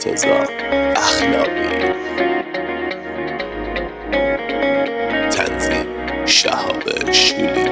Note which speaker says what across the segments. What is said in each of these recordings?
Speaker 1: مرتضی اخلاقی، تنظیم شهاب شولی.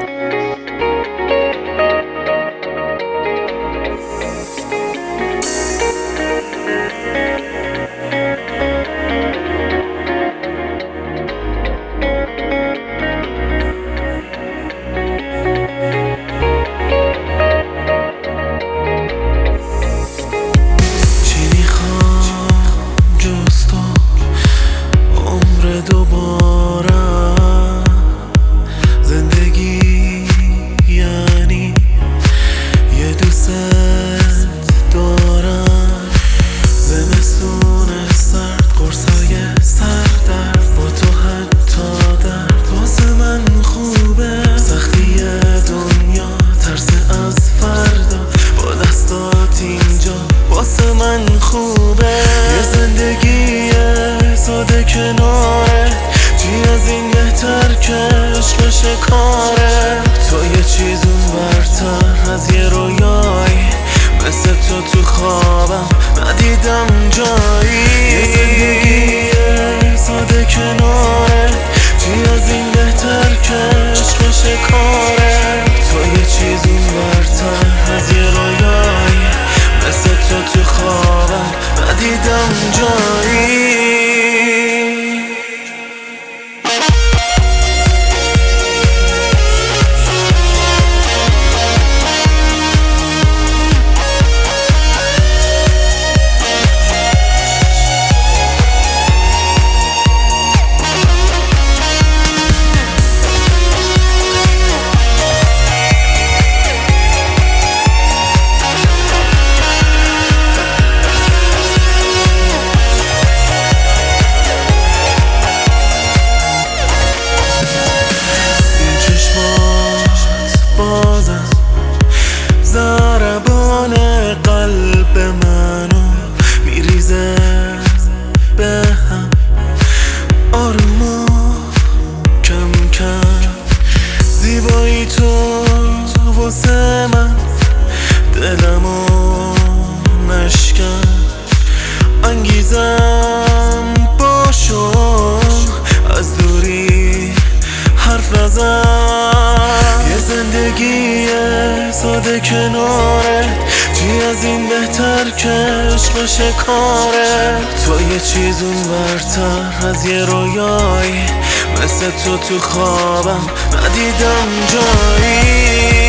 Speaker 2: کناره چی از این بهتر که عشق بشه کاره. تو یه چیز اون برتر از یه رویایی، مثل تو خوابم ندیدم جایی. یه زندگی ساده کناره چی از این بهتر که عشق بشه کاره. تو یه چیز اون برتر از یه رویایی، مثل تو خوابم ندیدم جایی. ضربان قلب منو میریزه به هم، آروم کم کم. زیبایی تو واسه من دلمو نشکن، انگیزم باشو از دوری حرف نزن. یه زندگی ساده کنارت چی از این بهتر که عشق بشه کاره. تو یه چیز اون برتر از یه رویایی، مثل تو خوابم ندیدم جایی.